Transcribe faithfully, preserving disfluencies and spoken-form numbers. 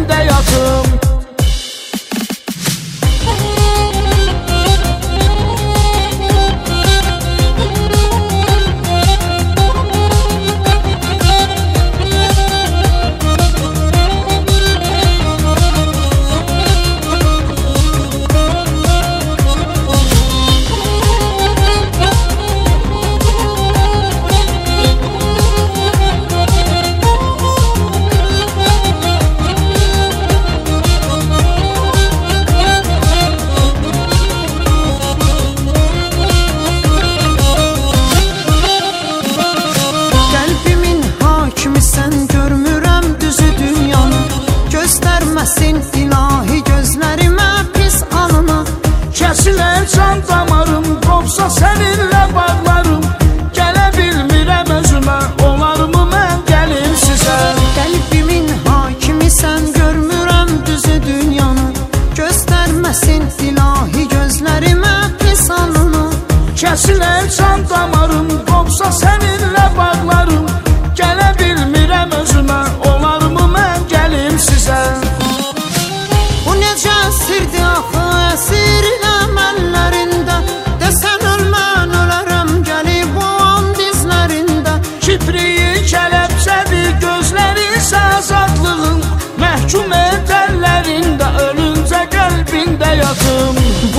qəlbində yatım. Göstərməsin ilahi gözlərimə pis alına. Kəsilər can damarım, qopsa səninlə bağlarım. Gələ bilmirəm özümə, olarmı mən gəlim sizə? Qəlbimin hakimisən, görmürəm düzü dünyanı. Göstərməsin ilahi gözlərimə pis alına. Kəsilər can damarım, qopsa səninlə bağlarım. Gələ bilmirəm özümə, olarmı mən gəlim sizə? Bu necə sirdi axı əsir əməllərində. Desən öl mən ölərəm gəlib o an dizlərində. Kipriyi kələbsədir, gözləri isə azadlığın. Məhkum edərlərində, ölüncə qəlbində yatım.